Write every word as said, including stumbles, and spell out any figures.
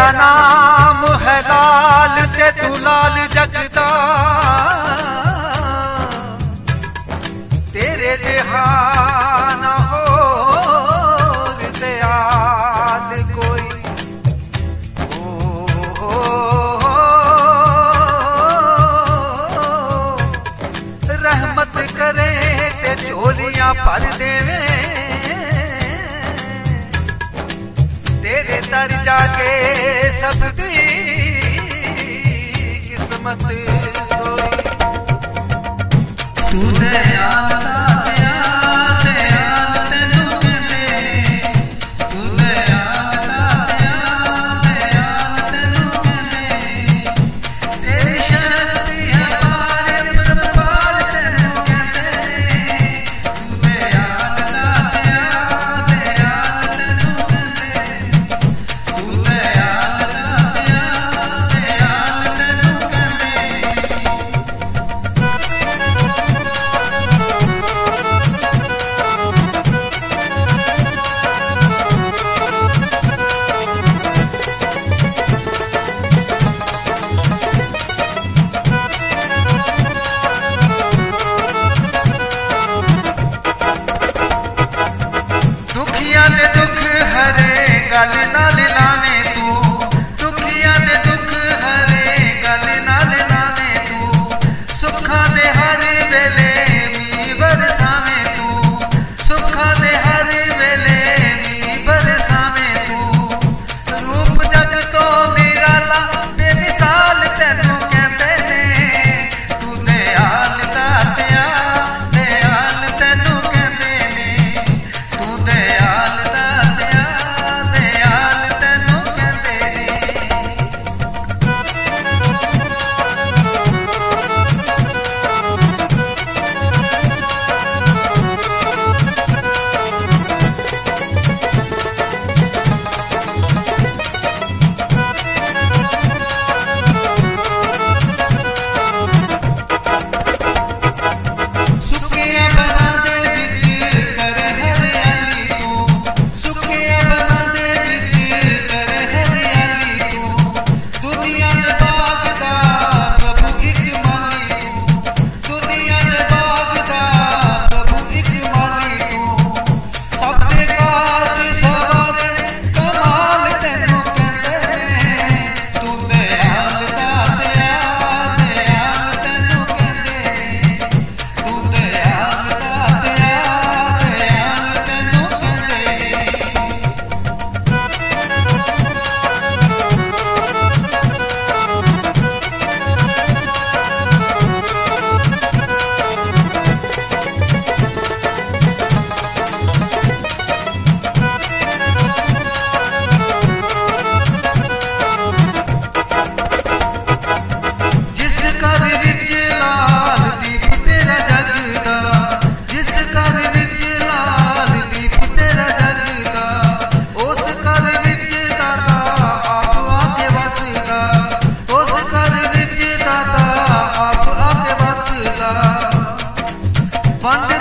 तेरा नाम है लाल ते तू लाल जगदा, तेरे जहान होर दयाल कोई। ओ, ओ, ओ, रहमत करे ते झोलियां भर देवे, तेरे दर जाके सबदी किस्मत सोई। तू दयाल गल नाल लावे तू, दुखियां दे दुख हरे गल नाल लावे तू, सुखां दे हर वेले मी बरसावे तू, सुखां दे हर वेले मी बरसावे तू। रूप जग तो निराला बेमिसाल तैनू कहंदे ने, तू दयाल दातिया दयाल तैनू कहंदे ने, तू दयाल दातिया One